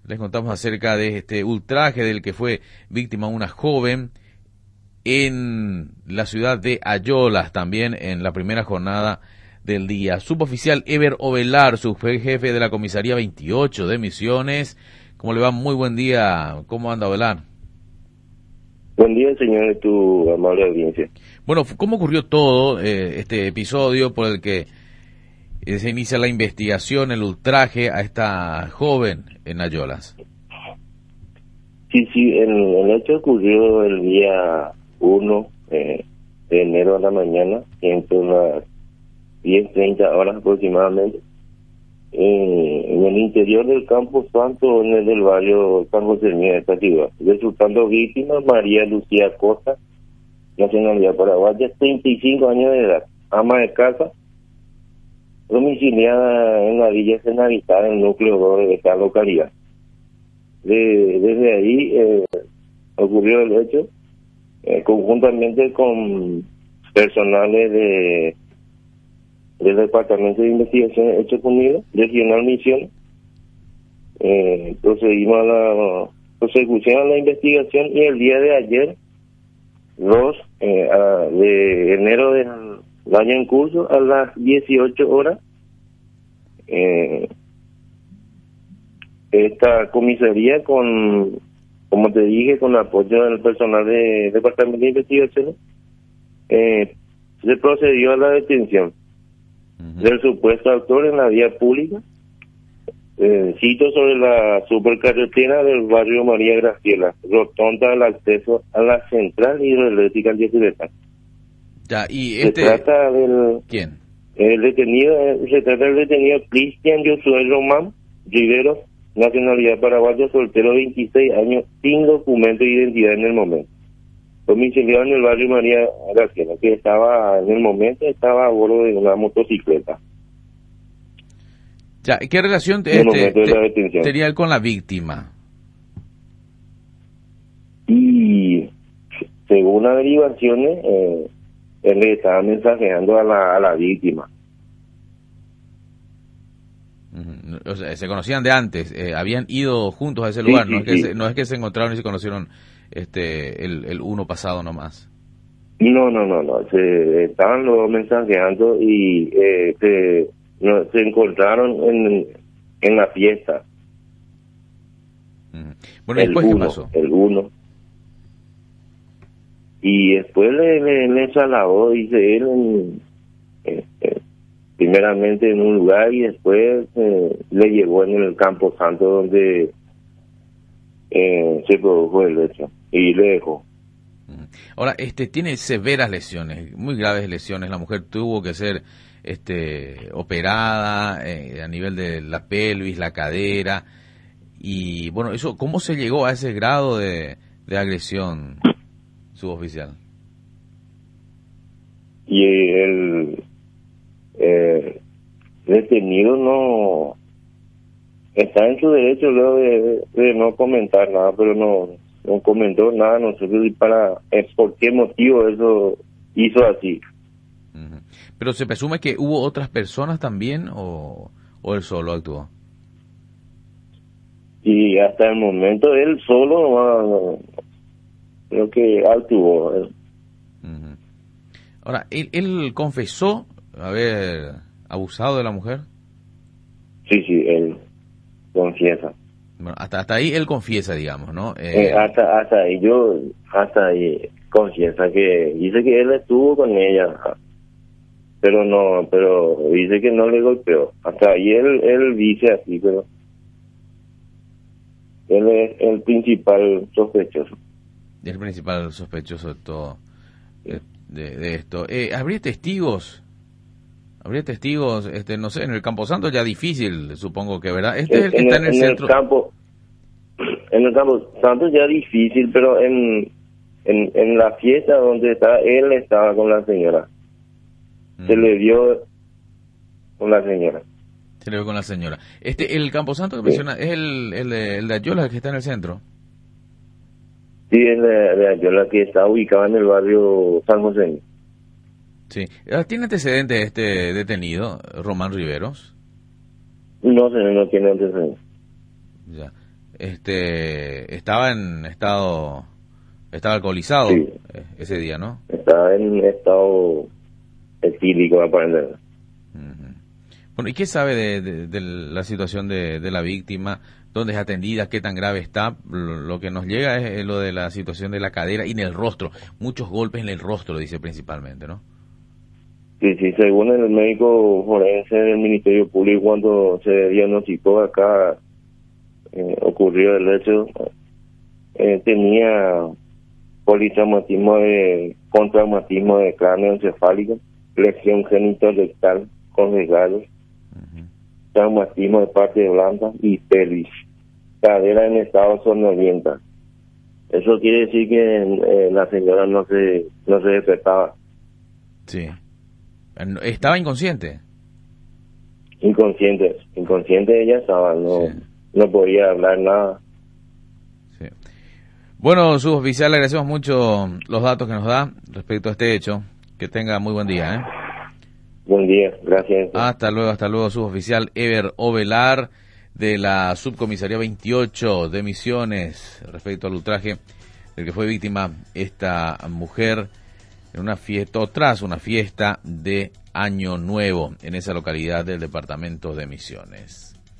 Les contamos acerca de este ultraje del que fue víctima una joven en la ciudad de Ayolas, también en la primera jornada del día. Suboficial Ever Ovelar, subjefe de la comisaría 28 de Misiones. ¿Cómo le va? Muy buen día. ¿Cómo anda, Ovelar? Buen día, señor, de tu amable audiencia. Bueno, ¿cómo ocurrió todo este episodio por el que se inicia la investigación, el ultraje a esta joven en Ayolas? Sí, el hecho ocurrió el día 1 de enero a la mañana, entre unas 10:30 horas aproximadamente, en el interior del Campo Santo, en el del barrio San José de esta ciudad, resultando víctima María Lucía Costa, nacionalidad paraguaya, 35 años de edad, ama de casa, domiciliada en la Villa Senavita, en el núcleo 2 de esta localidad. Desde ahí ocurrió el hecho, conjuntamente con personales del Departamento de Investigación de Hechos Punidos, Regional Misión. Procedimos a la prosecución a la investigación y el día de ayer, 2 de enero del año en curso, a las 18 horas, esta comisaría, como te dije, con apoyo del personal del Departamento de Investigación, se procedió a la detención del supuesto autor en la vía pública, cito sobre la supercarretera del barrio María Graciela, rotonda al acceso a la central hidroeléctrica Antioquia. Ya, y Se trata del... ¿Quién? Se trata del detenido Cristian Josué Román Riveros, nacionalidad paraguaya, soltero, 26 años, sin documento de identidad en el momento. Domiciliado en el barrio María Graciela, que en el momento estaba a bordo de una motocicleta. Ya, ¿qué relación tenía él con la víctima? Y según averiguaciones, él le estaba mensajeando a la víctima. O sea, se conocían de antes, habían ido juntos a ese lugar, Sí. No es que se encontraron y se conocieron el uno pasado nomás. No, se estaban los dos mensajeando y se encontraron en la fiesta. Bueno, ¿y después qué pasó? El 1. Y después le trasladó, dice él, primeramente en un lugar y después le llevó en el Campo Santo donde se produjo el hecho y le dejó. Ahora, tiene severas lesiones, muy graves lesiones. La mujer tuvo que ser operada a nivel de la pelvis, la cadera. Y bueno, eso, ¿cómo se llegó a ese grado de agresión, suboficial? Y el detenido no está en su derecho luego de no comentar nada, pero no comentó nada, no sé por qué motivo eso hizo así. Pero se presume que hubo otras personas también o él solo actuó. Y hasta el momento él solo creo que actuó. Ahora, ¿él confesó haber abusado de la mujer? Sí, él confiesa. Bueno, hasta ahí él confiesa, digamos, ¿no? Hasta ahí confiesa que dice que él estuvo con ella, pero dice que no le golpeó. Hasta ahí él dice así, pero él es el principal sospechoso. Es el principal sospechoso de todo, de esto. ¿Habría testigos? No sé, en el Camposanto ya difícil, supongo que, ¿verdad? Es el que está en el centro. En el Camposanto ya difícil, pero en la fiesta donde él estaba con la señora. Se le vio con la señora. Se le vio con la señora. El Camposanto que menciona, ¿es el de Ayola, el que está en el centro? Sí, es de Ayola, que está ubicado en el barrio San José. Sí. ¿Tiene antecedentes este detenido, Román Riveros? No, señor, no tiene antecedentes. Ya. estaba alcoholizado Sí. ese día, ¿no? Estaba en estado etílico, aparentemente. Ujú. Bueno, ¿y qué sabe de la situación de la víctima? ¿Dónde es atendida? ¿Qué tan grave está? Lo que nos llega es lo de la situación de la cadera y en el rostro. Muchos golpes en el rostro, dice principalmente, ¿no? Sí, sí, según el médico forense del Ministerio Público, cuando se diagnosticó acá, ocurrió el hecho, tenía con traumatismo de cráneo encefálico, lesión genitorectal con desgarros, Ujú. traumatismo de parte blanda y pelvis, cadera en estado somnolienta. Eso quiere decir que la señora no se despertaba, Sí. Estaba inconsciente. inconsciente ella estaba, Sí, no podía hablar nada. sí. Bueno, suboficial, le agradecemos mucho los datos que nos da respecto a este hecho. Que tenga muy buen día, ¿eh? Buen día, gracias. Hasta luego, suboficial Ever Ovelar de la Subcomisaría 28 de Misiones respecto al ultraje del que fue víctima esta mujer en una fiesta o tras una fiesta de Año Nuevo en esa localidad del departamento de Misiones.